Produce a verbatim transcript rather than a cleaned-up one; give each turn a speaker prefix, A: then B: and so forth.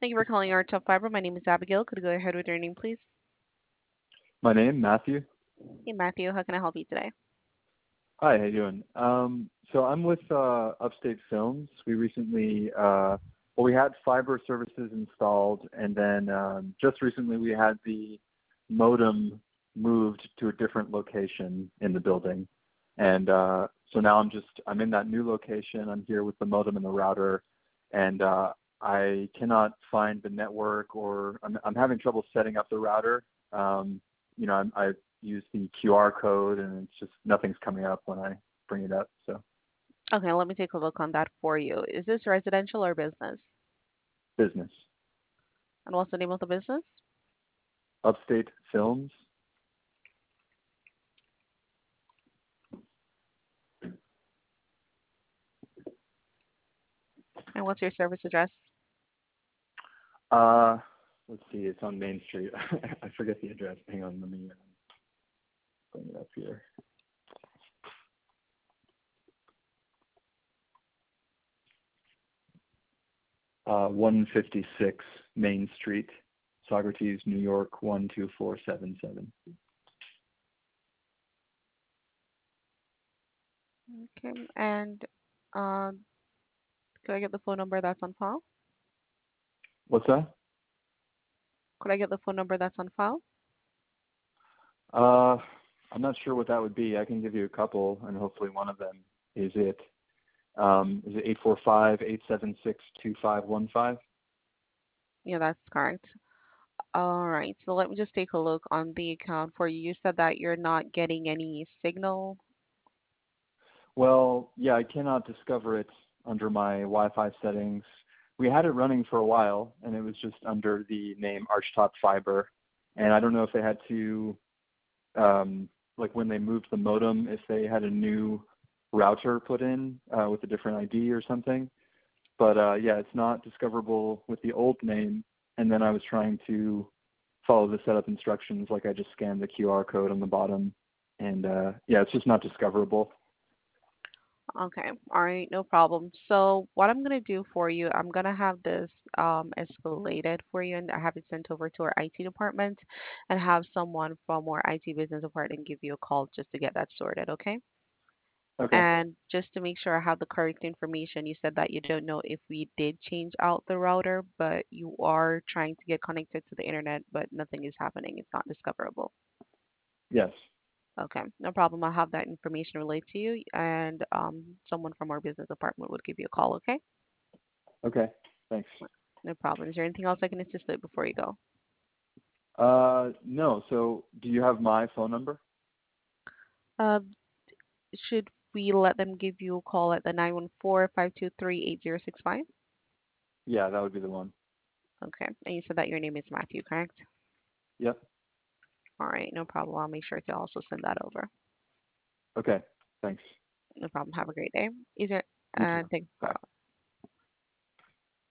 A: Thank you for calling our top fiber. My name is Abigail. Could you go ahead with your name, please?
B: My name, Matthew.
A: Hey, Matthew. How can I help you today?
B: Hi, how you doing? Um, so I'm with uh, Upstate Films. We recently, uh, well, we had fiber services installed, and then um, just recently we had the modem moved to a different location in the building. And uh, so now I'm just, I'm in that new location. I'm here with the modem and the router, and uh, I cannot find the network, or I'm, I'm having trouble setting up the router. Um, you know, I'm, I use the Q R code, and it's just nothing's coming up when I bring it up. So
A: Okay, let me take a look on that for you. Is this residential or business?
B: business,
A: And what's the name of the business?
B: Upstate Films,
A: And what's your service address?
B: uh, let's see, it's on Main Street. I forget the address. Hang on, let me uh, bring it up here. Uh, one fifty-six Main Street, Socrates, New York, one two four seven seven.
A: Okay, and uh, could I get the phone number that's on file?
B: What's that?
A: Could I get the phone number that's on file?
B: Uh, I'm not sure what that would be. I can give you a couple, and hopefully one of them is it. Um, is it eight four five, eight seven six, two five one five?
A: Yeah, that's correct. All right, so let me just take a look on the account for you. You said that you're not getting any signal.
B: Well, yeah, I cannot discover it under my Wi-Fi settings. We had it running for a while, and it was just under the name Archtop Fiber. And I don't know if they had to, um, like when they moved the modem, if they had a new router put in uh, with a different I D or something. But uh, yeah, it's not discoverable with the old name. And then I was trying to follow the setup instructions, like I just scanned the Q R code on the bottom, and uh, yeah, it's just not discoverable.
A: Okay, all right, no problem. So what I'm gonna do for you, I'm gonna have this um, escalated for you, and I have it sent over to our I T department, and have someone from our I T business department give you a call just to get that sorted. Okay?
B: Okay.
A: And just to make sure I have the correct information, you said that you don't know if we did change out the router, but you are trying to get connected to the internet, but nothing is happening. It's not discoverable.
B: Yes.
A: Okay, no problem. I'll have that information relayed to you, and um, someone from our business department would give you a call, okay?
B: Okay. Thanks.
A: No problem. Is there anything else I can assist with before you go?
B: Uh, no. So, do you have my phone number?
A: Uh, should we let them give you a call at the nine one four, five two three, eight zero six five?
B: Yeah, that would be the one.
A: Okay, and you said that your name is Matthew, correct?
B: Yep.
A: All right, no problem. I'll make sure to also send that over.
B: Okay. Thanks.
A: No problem. Have a great day. Is there,
B: You
A: uh,
B: too.
A: thank,
B: Bye.